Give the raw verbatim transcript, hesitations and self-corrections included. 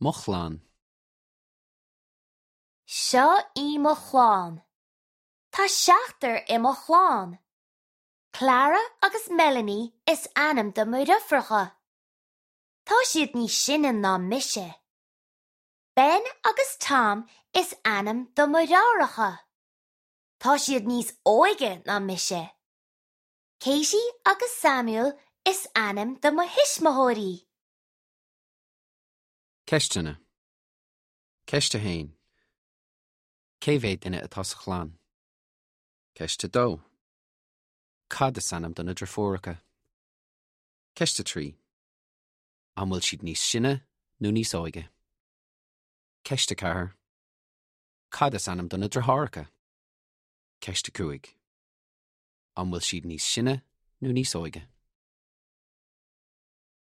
Mo chláán. Seo í mo chláán. Tá seachtar i mo chláán. Clara agus Melanie is anam do mo rifracha. Tá siad ní sinan ná mise. Ben agus Tom is anam do mo ráracha. Tá siad níos óige ná mise. Katie agus Samuel is anam do mo hismóirí. Ceistena. Ceiste hain. Cé bhéad duine atá sa chláán. Ceiste dó. Cad is anam do na drafóracha. Ceiste trí. An bhfuil siad níos sinne nó níos óige. Ceiste ceathair. Cad is anam do na dratháracha. Ceiste cúig. An bhfuil siad níos sinne nó níos óige.